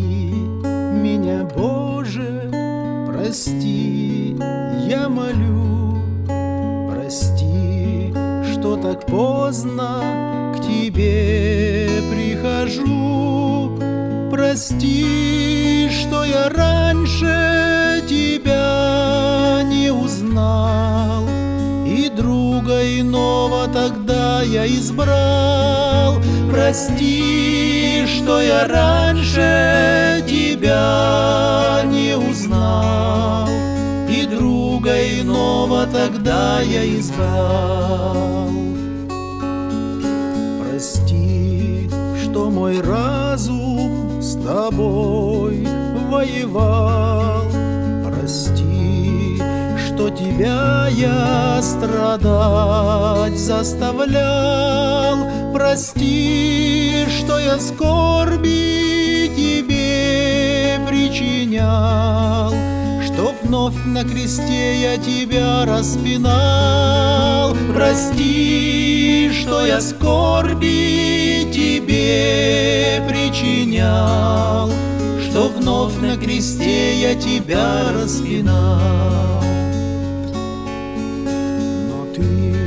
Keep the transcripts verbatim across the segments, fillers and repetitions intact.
меня, Боже, прости, я молю. Прости, что так поздно к Тебе прихожу. Прости, что я раньше Тебя не узнал, и друга иного тогда я избрал. Прости, что я раньше Тебя не узнал, и друга иного тогда я избрал. Прости, что мой разум с Тобой воевал. Прости, что Тебя я страдать заставлял. Прости, что я скорби Тебе причинял, что вновь на кресте я Тебя распинал. Прости, что я скорби Тебе причинял, что вновь на кресте я Тебя распинал. Но Ты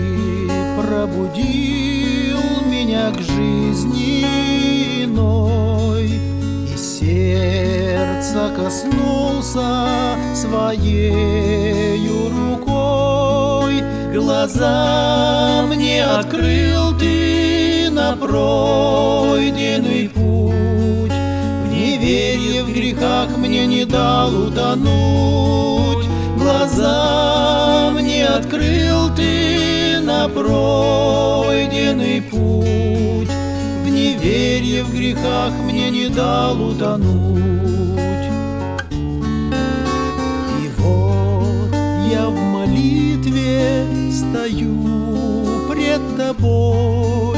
пробудил меня к жизни иной, и сердца коснулся своею рукой. Глаза мне открыл Ты на пройденный путь, в неверии, в грехах мне не дал утонуть. Глаза мне открыл Ты на пройденный путь, в неверии, в грехах мне не дал утонуть. И вот я в молитве стою пред Тобой.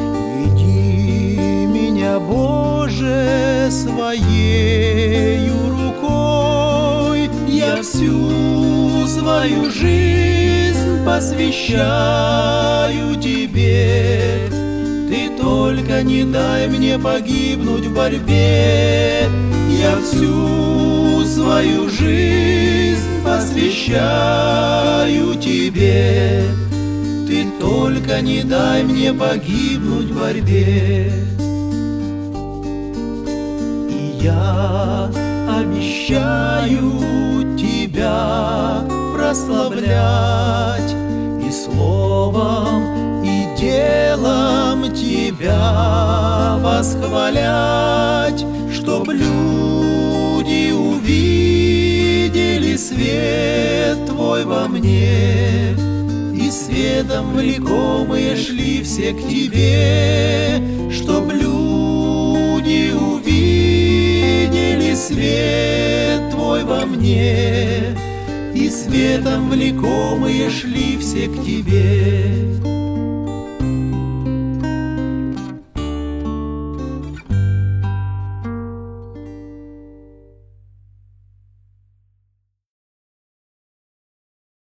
Веди меня, Боже, своею рукой. Я всю свою жизнь посвящаю Тебе. Ты только не дай мне погибнуть в борьбе. Я всю свою жизнь посвящаю Тебе. Ты только не дай мне погибнуть в борьбе. И я обещаю Тебя прославлять и словом, и делом Тебя восхвалять, чтоб люди увидели свет Твой во мне, и светом влекомые шли все к Тебе. Чтоб люди увидели свет Твой во мне, и светом влекомые шли все к Тебе.